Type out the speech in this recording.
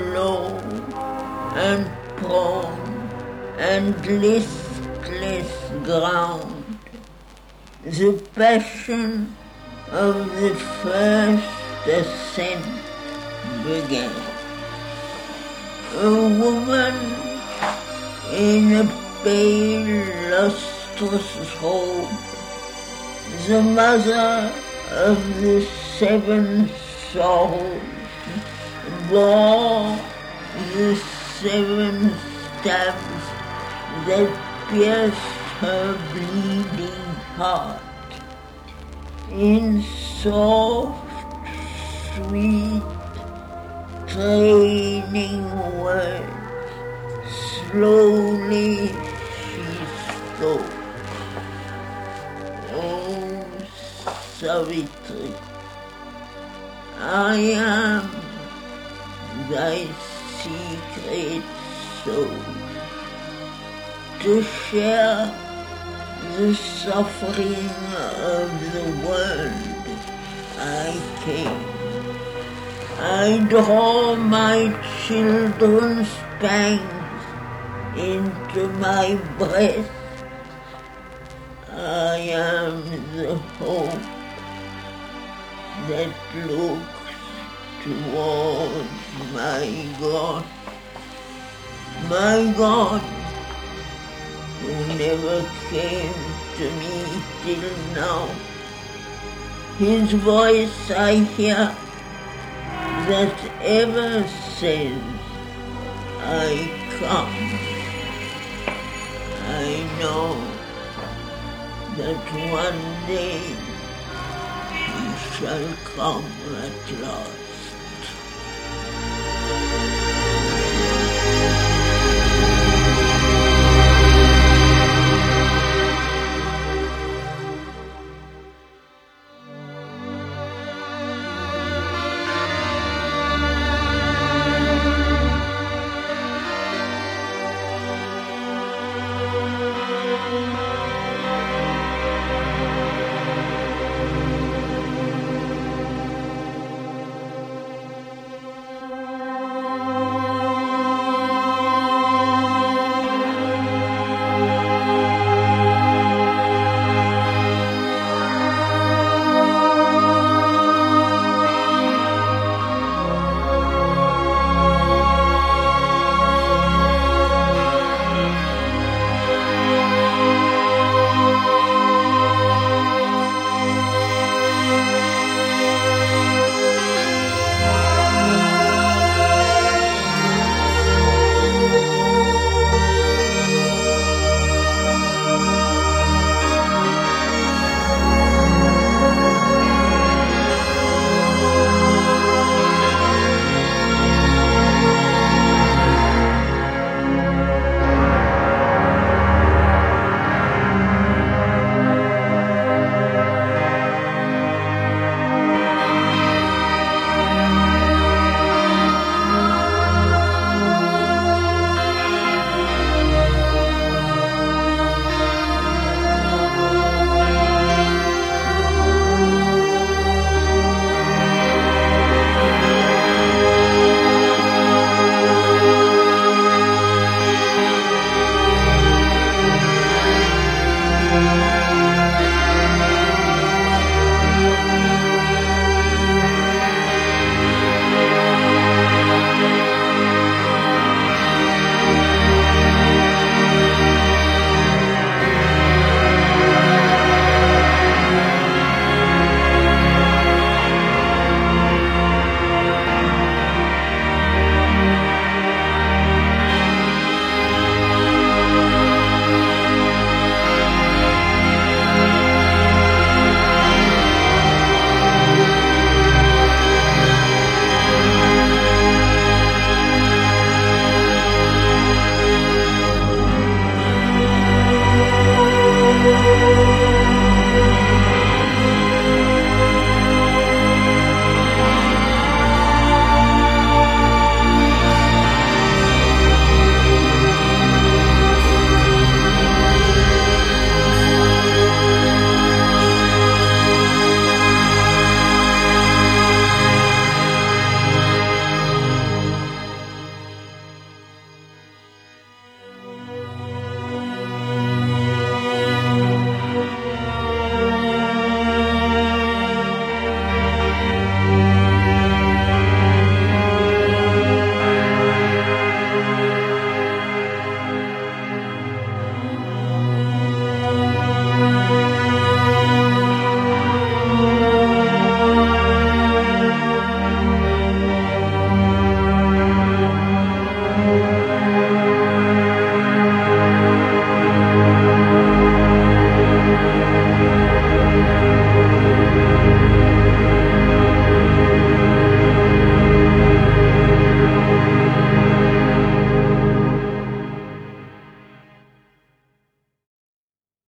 low and prone and listless ground, the passion of the first ascent began. A woman in a pale, lustrous robe, the mother of the seven sorrows, bore the seven stabs that pierced her bleeding heart. In soft, sweet, training words, slowly she spoke. Oh, Savitri, I am thy secret soul. To share the suffering of the world I came. I draw my children's pangs into my breast. I am the hope that looks towards my God who never came to me till now. His voice I hear that ever says, I come. I know that one day he shall come at last.